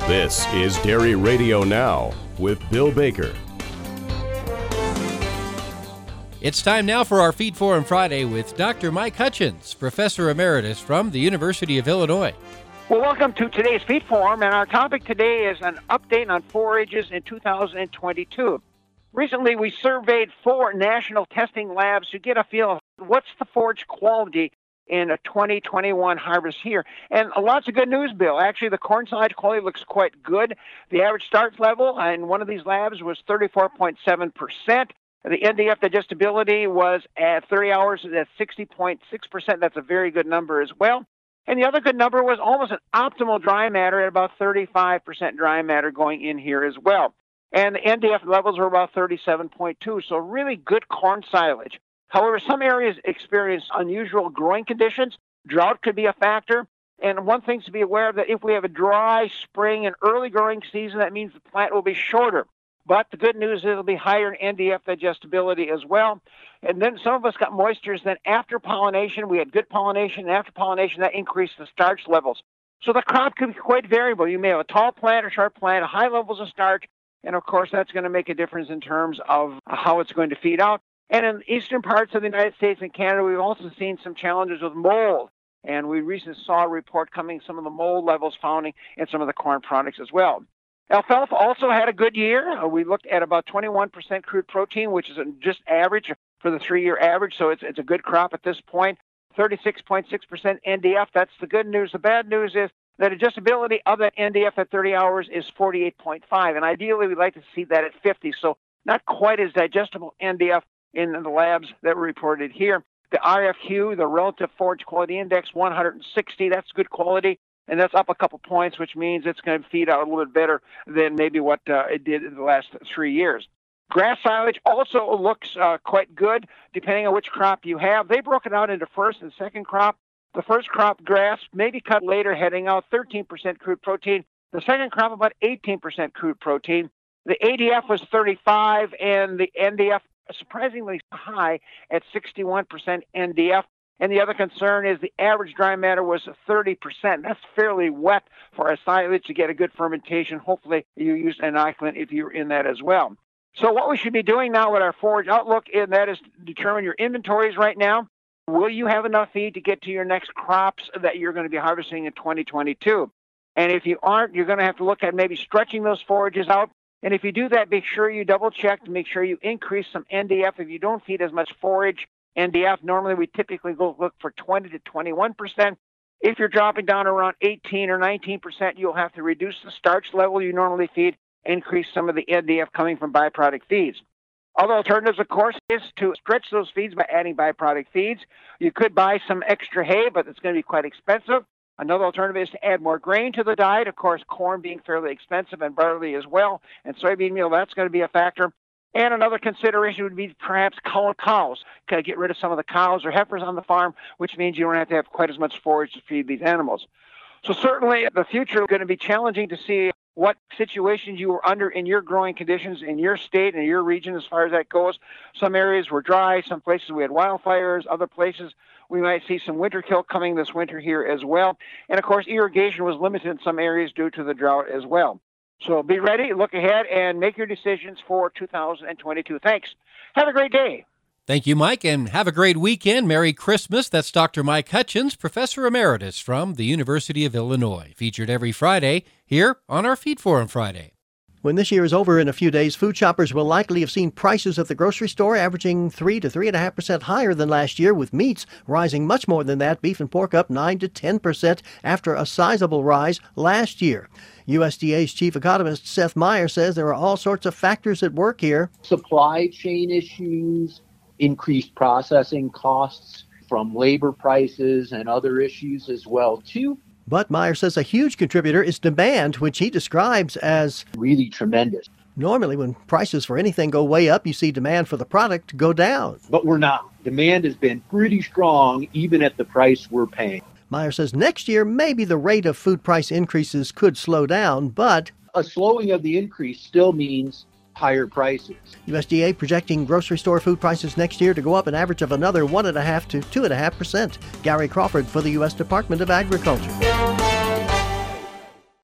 This is Dairy Radio Now with Bill Baker. It's time now for our Feed Forum Friday with Dr. Mike Hutchins, Professor Emeritus from the University of Illinois. Well, welcome to today's Feed Forum, and our topic today is an update on forages in 2022. Recently, we surveyed 4 national testing labs to get a feel of what's the forage quality in a 2021 harvest here. And lots of good news, Bill. Actually, the corn silage quality looks quite good. The average starch level in one of these labs was 34.7%. The NDF digestibility was at 30 hours at 60.6%. That's a very good number as well. And the other good number was almost an optimal dry matter at about 35% dry matter going in here as well. And the NDF levels were about 37.2, so really good corn silage. However, some areas experienced unusual growing conditions. Drought could be a factor. And one thing to be aware of, that if we have a dry spring and early growing season, that means the plant will be shorter. But the good news is it'll be higher in NDF digestibility as well. And then some of us got moistures. Then after pollination, we had good pollination. And after pollination, that increased the starch levels. So the crop could be quite variable. You may have a tall plant or short plant, high levels of starch. And of course, that's going to make a difference in terms of how it's going to feed out. And in eastern parts of the United States and Canada, we've also seen some challenges with mold. And we recently saw a report coming, some of the mold levels found in some of the corn products as well. Alfalfa also had a good year. We looked at about 21% crude protein, which is just average for the 3-year average. So it's a good crop at this point. 36.6% NDF, that's the good news. The bad news is that adjustability of that NDF at 30 hours is 48.5. And ideally, we'd like to see that at 50. So not quite as digestible NDF in the labs that were reported here. The RFQ, the Relative Forage Quality Index, 160, that's good quality, and that's up a couple points, which means it's going to feed out a little bit better than maybe what it did in the last 3 years. Grass silage also looks quite good, depending on which crop you have. They broke it out into first and second crop. The first crop, grass, maybe cut later, heading out 13% crude protein. The second crop, about 18% crude protein. The ADF was 35, and the NDF surprisingly high at 61% NDF. And the other concern is the average dry matter was 30%. That's fairly wet for a silage to get a good fermentation. Hopefully you use an inoculant if you're in that as well. So what we should be doing now with our forage outlook, and that is determine your inventories right now. Will you have enough feed to get to your next crops that you're going to be harvesting in 2022? And if you aren't, you're going to have to look at maybe stretching those forages out. And if you do that, make sure you double check to make sure you increase some NDF. If you don't feed as much forage NDF, normally we typically go look for 20 to 21%. If you're dropping down around 18 or 19%, you'll have to reduce the starch level you normally feed, increase some of the NDF coming from byproduct feeds. Other alternatives, of course, is to stretch those feeds by adding byproduct feeds. You could buy some extra hay, but it's going to be quite expensive. Another alternative is to add more grain to the diet. Of course, corn being fairly expensive and barley as well, and soybean meal, that's going to be a factor. And another consideration would be perhaps cows. Kind of get rid of some of the cows or heifers on the farm, which means you don't have to have quite as much forage to feed these animals. So certainly the future is going to be challenging to see what situations you were under in your growing conditions in your state and your region as far as that goes. Some areas were dry, some places we had wildfires, other places we might see some winter kill coming this winter here as well. And of course, irrigation was limited in some areas due to the drought as well. So be ready, look ahead, and make your decisions for 2022. Thanks. Have a great day. Thank you, Mike, and have a great weekend. Merry Christmas. That's Dr. Mike Hutchins, Professor Emeritus from the University of Illinois, featured every Friday here on our Feed Forum Friday. When this year is over in a few days, food shoppers will likely have seen prices at the grocery store averaging 3 to 3.5% higher than last year, with meats rising much more than that, beef and pork up 9 to 10% after a sizable rise last year. USDA's chief economist Seth Meyer says there are all sorts of factors at work here. Supply chain issues, increased processing costs from labor prices and other issues as well, too. But Meyer says a huge contributor is demand, which he describes as really tremendous. Normally, when prices for anything go way up, you see demand for the product go down. But we're not. Demand has been pretty strong, even at the price we're paying. Meyer says next year, maybe the rate of food price increases could slow down, but a slowing of the increase still means higher prices. USDA projecting grocery store food prices next year to go up an average of another 1.5% to 2.5%. Gary Crawford for the U.S. Department of Agriculture.